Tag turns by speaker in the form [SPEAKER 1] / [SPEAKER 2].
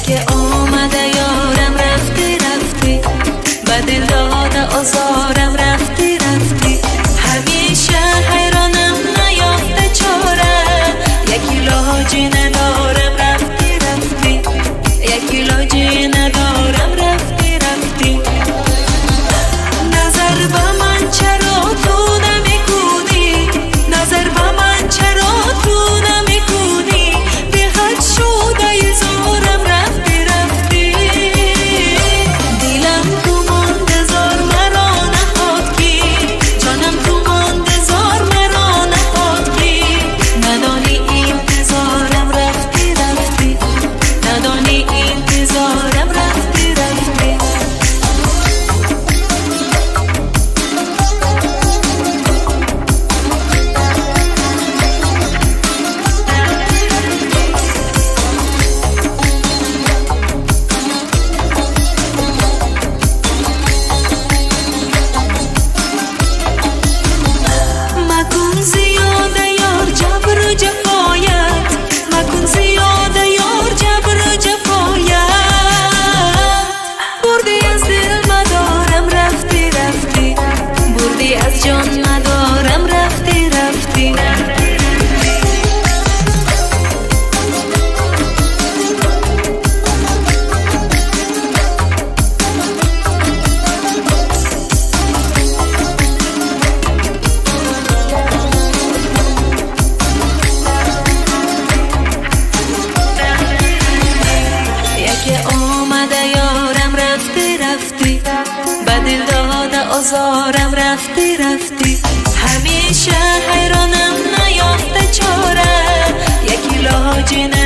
[SPEAKER 1] یکی آمده یارم رفتی رفتی، به دل داده آزارم رفتی رفتی، همیشه حیرانم نیافته چاره، یکی لاجی ندارم رفتی رفتی، یکی لاجی ندارم رفتی رفتی. نظر به من چرا تو نمیکنی، نظر به من چرا تو نمیکنی، بی حد شده زارم رفتی رفتی. دیلم تو منتظار مرا نهاد کی، جانم تو منتظار مرا نهاد کی، ندانی انتظارم رفتی رفتی، ندانی انتظارم رفتی رفتی. مکن زیاده یار جبر و جفایت، مکن زیاده یار جبر و جفایت، بردی از دل مدارم رفتی رفتی، بردی از جان مدارم رفتی رفتی. آمده یارم رفتی رفتی، به دل داده آزارم رفتی رفتی، همیشه حیرانم نیافته چاره، یکی لاجی